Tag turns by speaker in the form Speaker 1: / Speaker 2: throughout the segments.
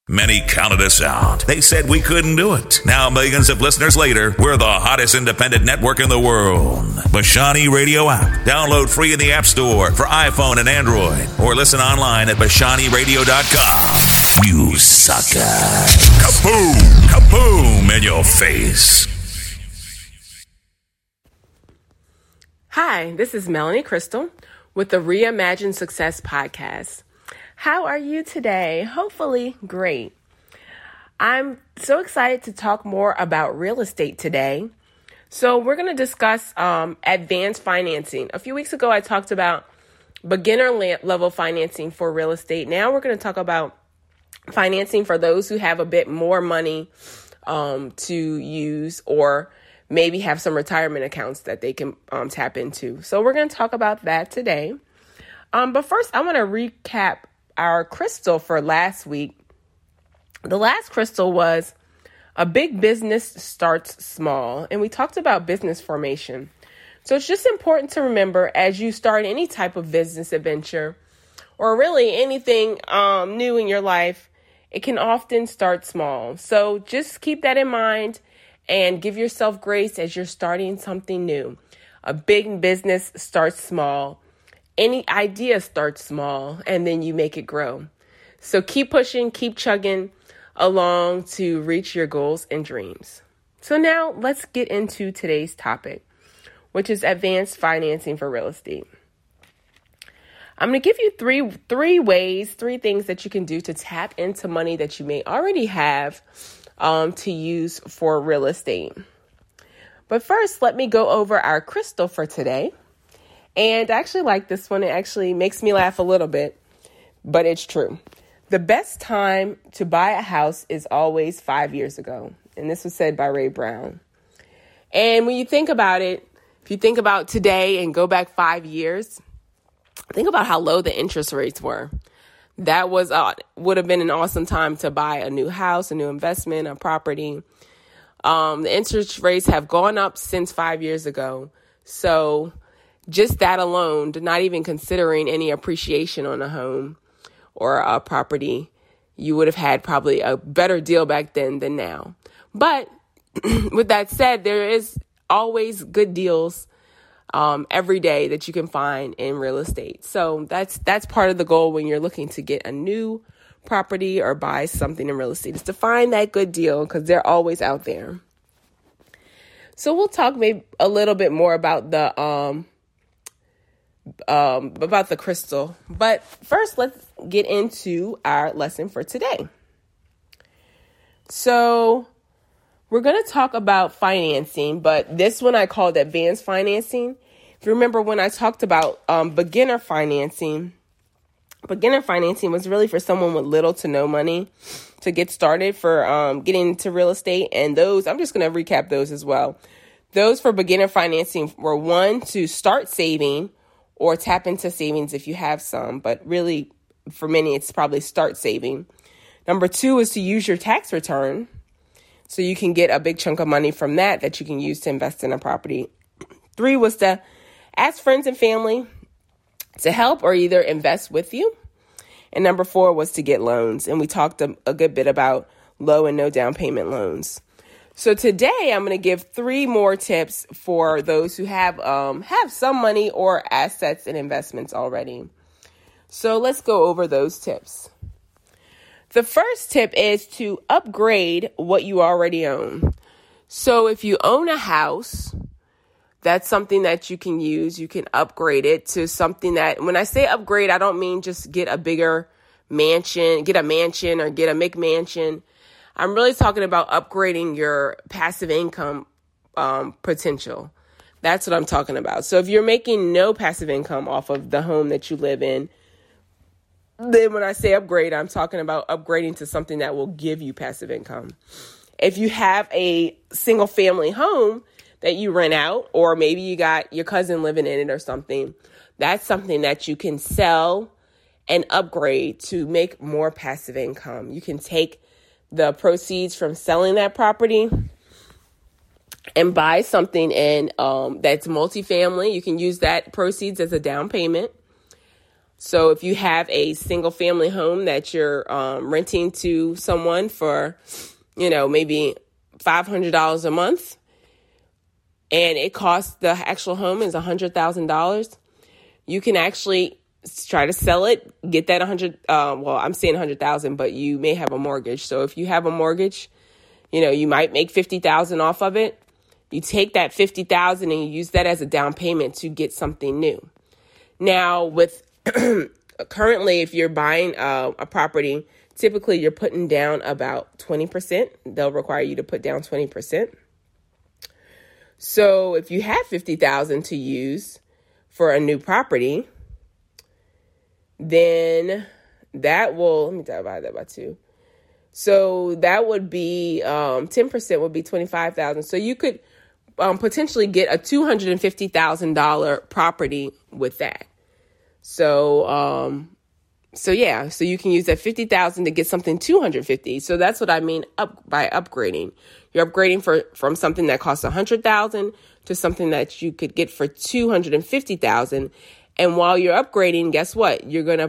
Speaker 1: Many counted us out. They said we couldn't do it. Now, millions of listeners later, we're the hottest independent network in the world. Bashani Radio app. Download free in the App Store for iPhone and Android. Or listen online at BashaniRadio.com. You sucker. Kaboom! Kaboom in your face.
Speaker 2: Hi, this is Melanie Crystal with the Reimagine Success podcast. How are you today? Hopefully great. I'm so excited to talk more about real estate today. So we're going to discuss advanced financing. A few weeks ago, I talked about beginner level financing for real estate. Now we're going to talk about financing for those who have a bit more money to use, or maybe have some retirement accounts that they can tap into. So we're going to talk about that today. But first, I want to recap our crystal for last week. The last crystal was a big business starts small, and we talked about business formation. So it's just important to remember as you start any type of business adventure, or really anything new in your life, it can often start small. So just keep that in mind and give yourself grace as you're starting something new. A big business starts small. Any idea starts small, and then you make it grow. So keep pushing, keep chugging along to reach your goals and dreams. So now let's get into today's topic, which is advanced financing for real estate. I'm going to give you three things that you can do to tap into money that you may already have to use for real estate. But first, let me go over our crystal for today. And I actually like this one. It actually makes me laugh a little bit, but it's true. The best time to buy a house is always 5 years ago. And this was said by Ray Brown. And when you think about it, if you think about today and go back 5 years, think about how low the interest rates were. That would have been an awesome time to buy a new house, a new investment, a property. The interest rates have gone up since 5 years ago. So just that alone, not even considering any appreciation on a home or a property, you would have had probably a better deal back then than now. But with that said, there is always good deals every day that you can find in real estate. So that's part of the goal when you're looking to get a new property or buy something in real estate, is to find that good deal, because they're always out there. So we'll talk maybe a little bit more about the crystal. But first, let's get into our lesson for today. So we're going to talk about financing, but this one I called advanced financing. If you remember when I talked about beginner financing was really for someone with little to no money to get started for getting into real estate. And those, I'm just going to recap those as well. Those for beginner financing were, one, to start saving or tap into savings if you have some, but really for many, it's probably start saving. Number 2 is to use your tax return, so you can get a big chunk of money from that you can use to invest in a property. 3 was to ask friends and family to help or either invest with you. And number 4 was to get loans. And we talked a good bit about low and no down payment loans. So today I'm going to give 3 more tips for those who have some money or assets and investments already. So let's go over those tips. The first tip is to upgrade what you already own. So if you own a house, that's something that you can use. You can upgrade it to something that, when I say upgrade, I don't mean just get a bigger mansion, get a mansion or get a McMansion. I'm really talking about upgrading your passive income potential. That's what I'm talking about. So if you're making no passive income off of the home that you live in, then when I say upgrade, I'm talking about upgrading to something that will give you passive income. If you have a single family home that you rent out, or maybe you got your cousin living in it or something, that's something that you can sell and upgrade to make more passive income. You can take the proceeds from selling that property and buy something in that's multifamily. You can use that proceeds as a down payment. So if you have a single family home that you're renting to someone for, maybe $500 a month, and it costs, the actual home is $100,000, you can actually try to sell it, get that I'm saying 100,000, but you may have a mortgage. So if you have a mortgage, you might make 50,000 off of it. You take that 50,000 and you use that as a down payment to get something new. Now, with currently, if you're buying a property, typically you're putting down about 20%. They'll require you to put down 20%. So if you have 50,000 to use for a new property, then that will, let me divide that by 2. So that would be 10% would be 25,000. So you could potentially get a $250,000 property with that. So you can use that 50,000 to get something 250. So that's what I mean by upgrading. You're upgrading from something that costs 100,000 to something that you could get for 250,000. And while you're upgrading, guess what? You're going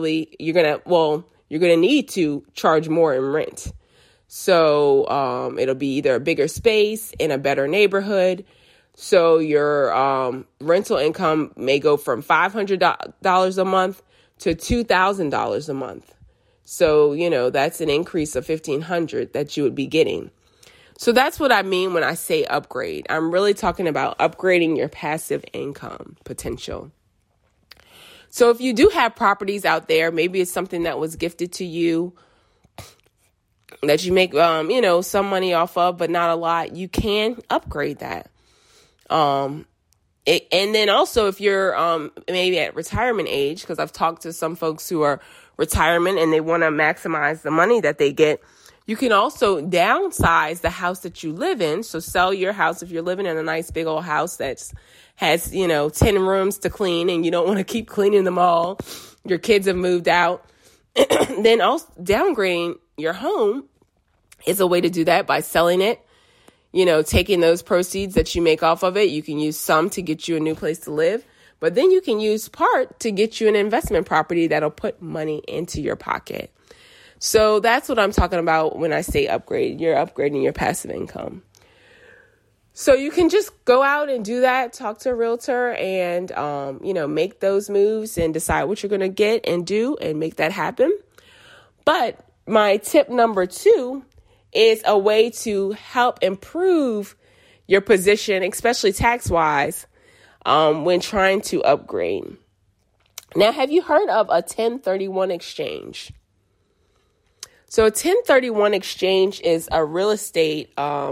Speaker 2: to need to charge more in rent. So it'll be either a bigger space in a better neighborhood. So your rental income may go from $500 a month to $2,000 a month. So, that's an increase of $1,500 that you would be getting. So that's what I mean when I say upgrade. I'm really talking about upgrading your passive income potential. So if you do have properties out there, maybe it's something that was gifted to you that you make, some money off of, but not a lot, you can upgrade that. And then also if you're maybe at retirement age, because I've talked to some folks who are retirement and they want to maximize the money that they get, you can also downsize the house that you live in. So sell your house if you're living in a nice big old house that's has, 10 rooms to clean and you don't want to keep cleaning them all. Your kids have moved out. Then also downgrading your home is a way to do that by selling it. Taking those proceeds that you make off of it, you can use some to get you a new place to live, but then you can use part to get you an investment property that'll put money into your pocket. So that's what I'm talking about when I say upgrade. You're upgrading your passive income. So you can just go out and do that, talk to a realtor and, make those moves and decide what you're going to get and do and make that happen. But my tip number 2 is a way to help improve your position, especially tax-wise, when trying to upgrade. Now, have you heard of a 1031 exchange? So a 1031 exchange is a real estate,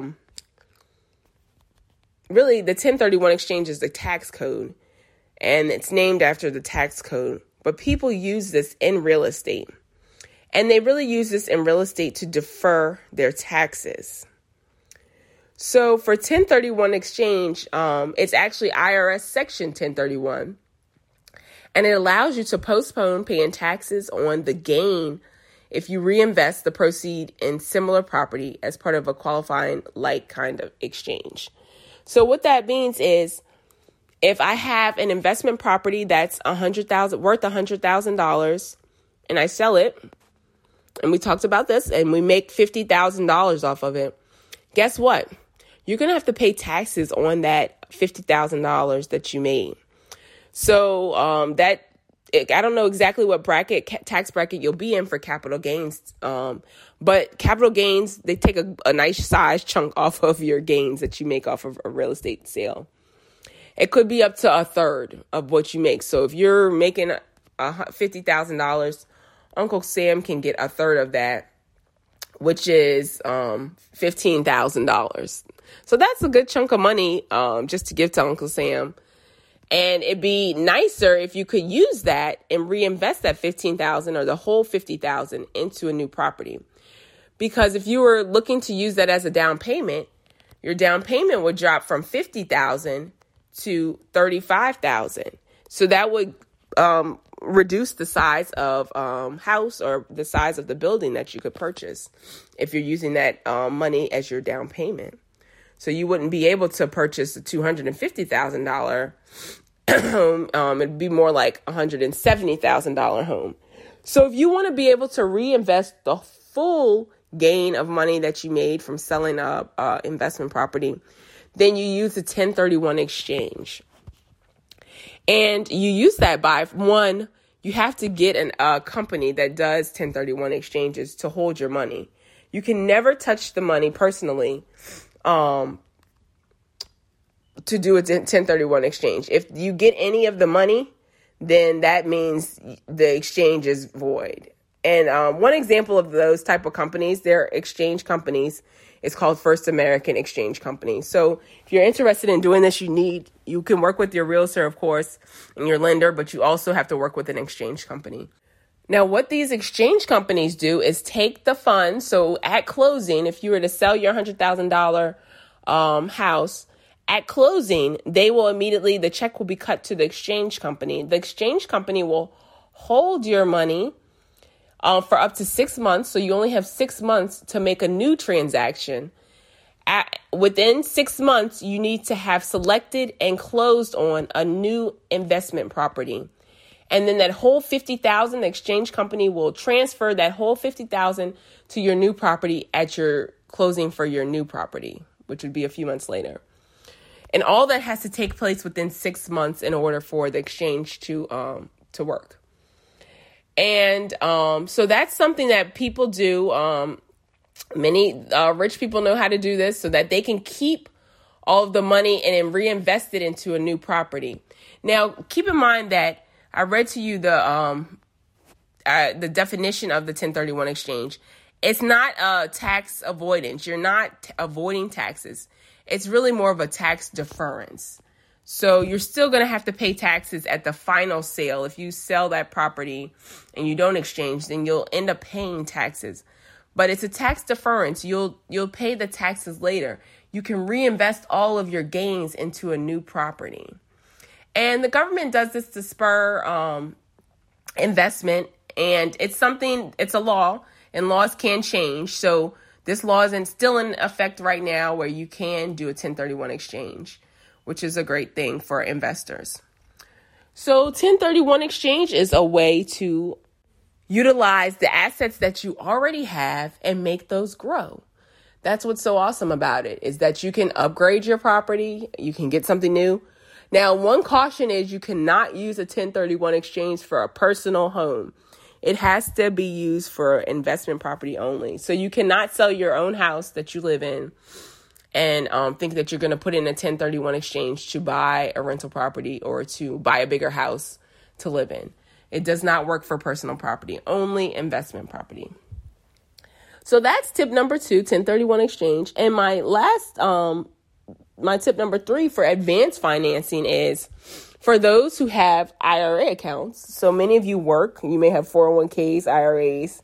Speaker 2: really the 1031 exchange is the tax code, and it's named after the tax code. But people use this in real estate. And they really use this in real estate to defer their taxes. So for 1031 exchange, it's actually IRS Section 1031. And it allows you to postpone paying taxes on the gain if you reinvest the proceed in similar property as part of a qualifying like kind of exchange. So what that means is if I have an investment property that's worth $100,000 and I sell it, and we talked about this, and we make $50,000 off of it, guess what? You're going to have to pay taxes on that $50,000 that you made. So I don't know exactly what tax bracket you'll be in for capital gains, but capital gains, they take a nice size chunk off of your gains that you make off of a real estate sale. It could be up to a third of what you make. So if you're making $50,000, Uncle Sam can get a third of that, which is $15,000. So that's a good chunk of money just to give to Uncle Sam. And it'd be nicer if you could use that and reinvest that $15,000 or the whole $50,000 into a new property. Because if you were looking to use that as a down payment, your down payment would drop from $50,000 to $35,000. So that would reduce the size of house or the size of the building that you could purchase if you're using that money as your down payment. So you wouldn't be able to purchase a $250,000 It'd be more like $170,000 home. So if you want to be able to reinvest the full gain of money that you made from selling a investment property, then you use the 1031 exchange. And you use that by, one, you have to get a company that does 1031 exchanges to hold your money. You can never touch the money personally to do a 1031 exchange. If you get any of the money, then that means the exchange is void. And one example of those type of companies, they're exchange companies, is called First American Exchange Company. So if you're interested in doing this, you can work with your realtor, of course, and your lender, but you also have to work with an exchange company. Now, what these exchange companies do is take the funds. So at closing, if you were to sell your $100,000 house, at closing, the check will be cut to the exchange company. The exchange company will hold your money for up to 6 months. So you only have 6 months to make a new transaction. Within 6 months, you need to have selected and closed on a new investment property. And then that whole $50,000, the exchange company will transfer that whole $50,000 to your new property at your closing for your new property, which would be a few months later. And all that has to take place within 6 months in order for the exchange to work. And so that's something that people do. Many rich people know how to do this so that they can keep all of the money and then reinvest it into a new property. Now, keep in mind that I read to you the definition of the 1031 exchange. It's not tax avoidance. You're not avoiding taxes. It's really more of a tax deference. So you're still going to have to pay taxes at the final sale. If you sell that property and you don't exchange, then you'll end up paying taxes. But it's a tax deference. You'll pay the taxes later. You can reinvest all of your gains into a new property. And the government does this to spur investment. And it's a law, and laws can change. So this law is still in effect right now where you can do a 1031 exchange, which is a great thing for investors. So 1031 exchange is a way to utilize the assets that you already have and make those grow. That's what's so awesome about it, is that you can upgrade your property. You can get something new. Now, one caution is you cannot use a 1031 exchange for a personal home. It has to be used for investment property only. So you cannot sell your own house that you live in and think that you're going to put in a 1031 exchange to buy a rental property or to buy a bigger house to live in. It does not work for personal property, only investment property. So that's tip number 2, 1031 exchange. And my last, my tip number 3 for advanced financing is for those who have IRA accounts. So many of you work, you may have 401ks, IRAs.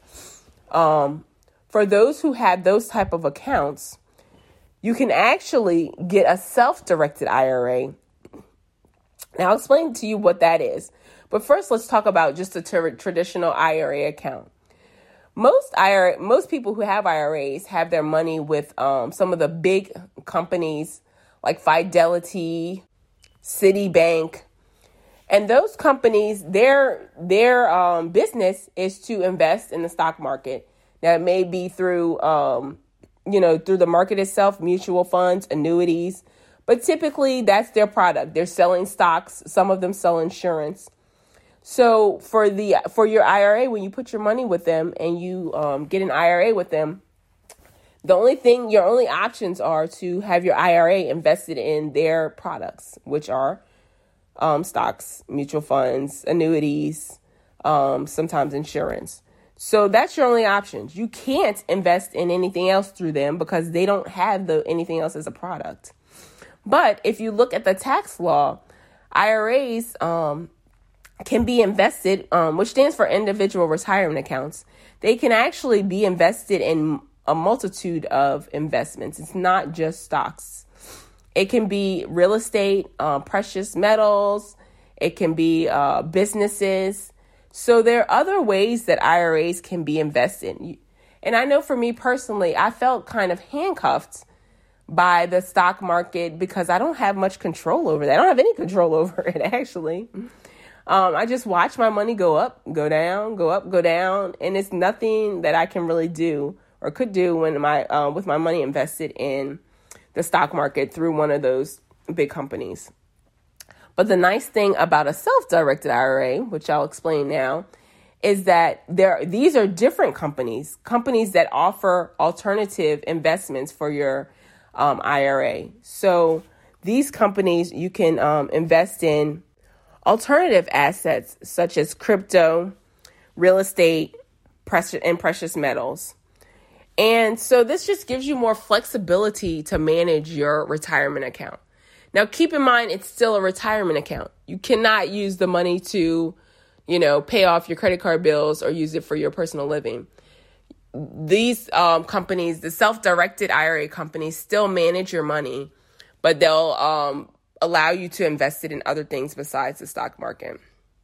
Speaker 2: For those who have those type of accounts, you can actually get a self-directed IRA. Now, I'll explain to you what that is. But first, let's talk about just a traditional IRA account. Most people who have IRAs have their money with some of the big companies like Fidelity, Citibank. And those companies, their business is to invest in the stock market. Now, it may be through through the market itself, mutual funds, annuities. But typically, that's their product. They're selling stocks. Some of them sell insurance. So for your IRA, when you put your money with them and you get an IRA with them, your only options are to have your IRA invested in their products, which are stocks, mutual funds, annuities, sometimes insurance. So that's your only options. You can't invest in anything else through them because they don't have anything else as a product. But if you look at the tax law, IRAs can be invested, which stands for individual retirement accounts. They can actually be invested in a multitude of investments. It's not just stocks. It can be real estate, precious metals. It can be businesses. So there are other ways that IRAs can be invested. And I know for me personally, I felt kind of handcuffed by the stock market because I don't have much control over that. I don't have any control over it, actually. I just watch my money go up, go down, go up, go down, and it's nothing that I can really do or could do when with my money invested in the stock market through one of those big companies. But the nice thing about a self-directed IRA, which I'll explain now, is that these are different companies that offer alternative investments for your IRA. So these companies, you can invest in alternative assets such as crypto, real estate, and precious metals. And so this just gives you more flexibility to manage your retirement account. Now, keep in mind, it's still a retirement account. You cannot use the money to, pay off your credit card bills or use it for your personal living. These companies, the self-directed IRA companies, still manage your money, but they'll allow you to invest it in other things besides the stock market.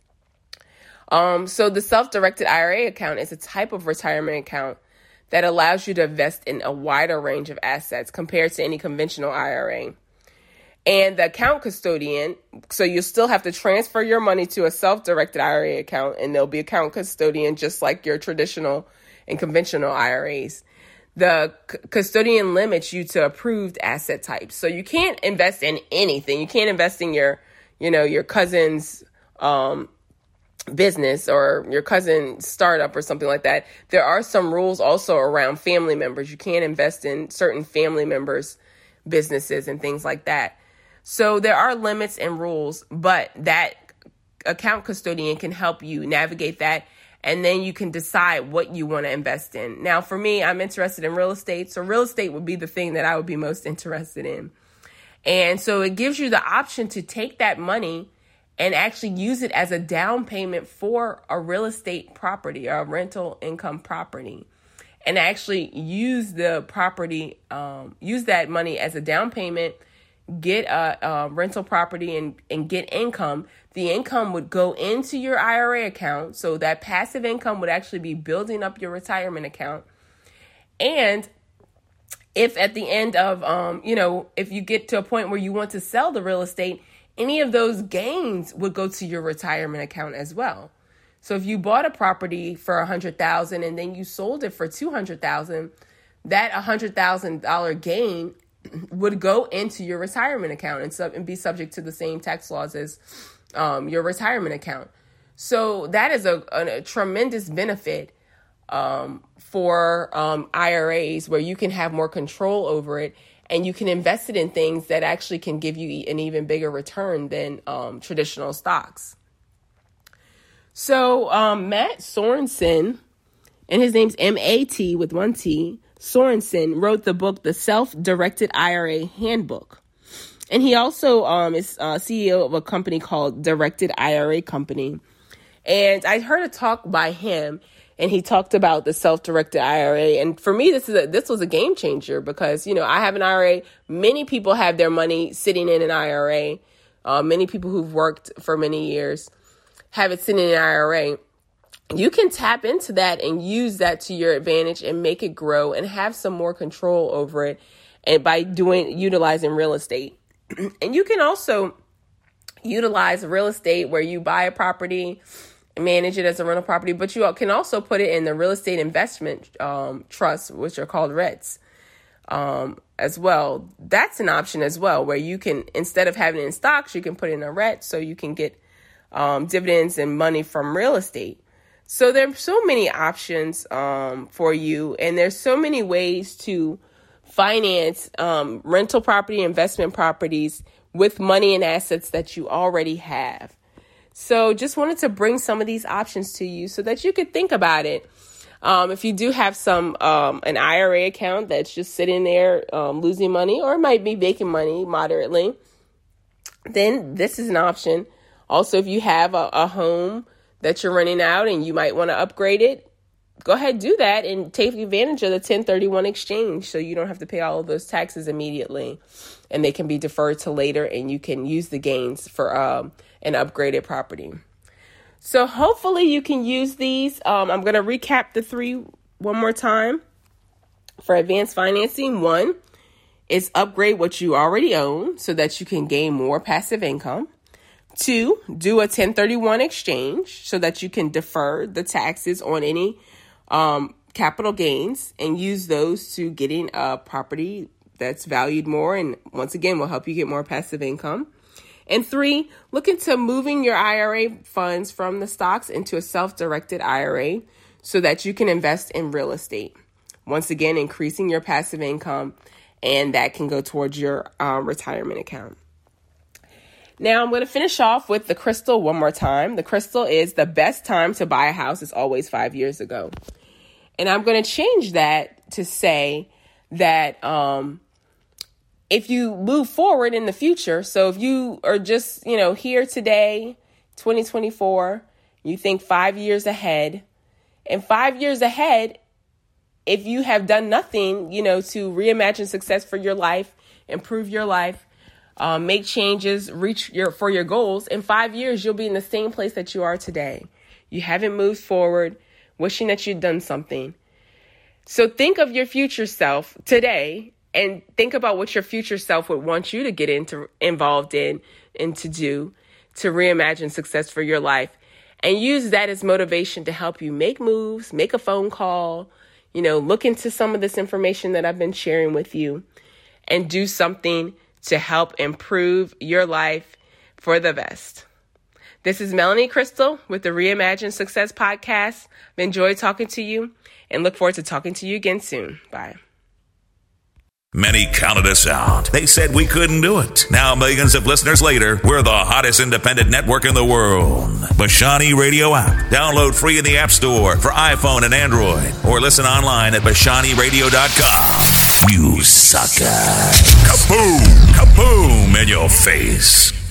Speaker 2: So the self-directed IRA account is a type of retirement account that allows you to invest in a wider range of assets compared to any conventional IRA. And the account custodian, so you still have to transfer your money to a self-directed IRA account, and there'll be account custodian just like your traditional and conventional IRAs. The custodian limits you to approved asset types. So you can't invest in anything. You can't invest in your cousin's business or your cousin's startup or something like that. There are some rules also around family members. You can't invest in certain family members' businesses and things like that. So there are limits and rules, but that account custodian can help you navigate that. And then you can decide what you want to invest in. Now, for me, I'm interested in real estate. So real estate would be the thing that I would be most interested in. And so it gives you the option to take that money and actually use it as a down payment for a real estate property or a rental income property, and actually use the property, use that money as a down payment, get a rental property and get income. The income would go into your IRA account. So that passive income would actually be building up your retirement account. And if at the end of, if you get to a point where you want to sell the real estate, any of those gains would go to your retirement account as well. So if you bought a property for $100,000 and then you sold it for $200,000, that $100,000 gain would go into your retirement account and be subject to the same tax laws as your retirement account. So that is a tremendous benefit for IRAs, where you can have more control over it. And you can invest it in things that actually can give you an even bigger return than traditional stocks. So Matt Sorensen, and his name's M-A-T with one T, Sorensen, wrote the book, The Self-Directed IRA Handbook. And he also is CEO of a company called Directed IRA Company. And I heard a talk by him, and he talked about the self-directed IRA. And for me, this was a game changer because, I have an IRA. Many people have their money sitting in an IRA. Many people who've worked for many years have it sitting in an IRA. You can tap into that and use that to your advantage and make it grow and have some more control over it. And by utilizing real estate. And you can also utilize real estate where you buy a property, manage it as a rental property, but you can also put it in the real estate investment trusts, which are called REITs as well. That's an option as well, where you can, instead of having it in stocks, you can put it in a REIT so you can get dividends and money from real estate. So there's so many options for you, and there's so many ways to finance rental property, investment properties with money and assets that you already have. So just wanted to bring some of these options to you so that you could think about it. If you do have an IRA account that's just sitting there losing money, or it might be making money moderately, then this is an option. Also, if you have a home that you're renting out and you might want to upgrade it, go ahead, do that and take advantage of the 1031 exchange so you don't have to pay all of those taxes immediately, and they can be deferred to later, and you can use the gains for an upgraded property. So hopefully you can use these. I'm going to recap the 3 one more time. For advanced financing, 1 is upgrade what you already own so that you can gain more passive income. 2, do a 1031 exchange so that you can defer the taxes on any capital gains and use those to getting a property that's valued more and once again will help you get more passive income. And 3, look into moving your IRA funds from the stocks into a self-directed IRA so that you can invest in real estate. Once again, increasing your passive income, and that can go towards your retirement account. Now, I'm going to finish off with the crystal one more time. The crystal is the best time to buy a house is always 5 years ago. And I'm going to change that to say that if you move forward in the future, so if you are just, here today, 2024, you think 5 years ahead, and 5 years ahead, if you have done nothing, to reimagine success for your life, improve your life, make changes, reach for your goals, in 5 years, you'll be in the same place that you are today. You haven't moved forward, wishing that you'd done something. So think of your future self today and think about what your future self would want you to get involved in and to do to reimagine success for your life. And use that as motivation to help you make moves, make a phone call, look into some of this information that I've been sharing with you and do something to help improve your life for the best. This is Melanie Crystal with the Reimagine Success Podcast. I've enjoyed talking to you and look forward to talking to you again soon. Bye.
Speaker 1: Many counted us out. They said we couldn't do it. Now, millions of listeners later, we're the hottest independent network in the world. Bashani Radio app. Download free in the App Store for iPhone and Android. Or listen online at BashaniRadio.com. You sucker. Kaboom! Kaboom in your face.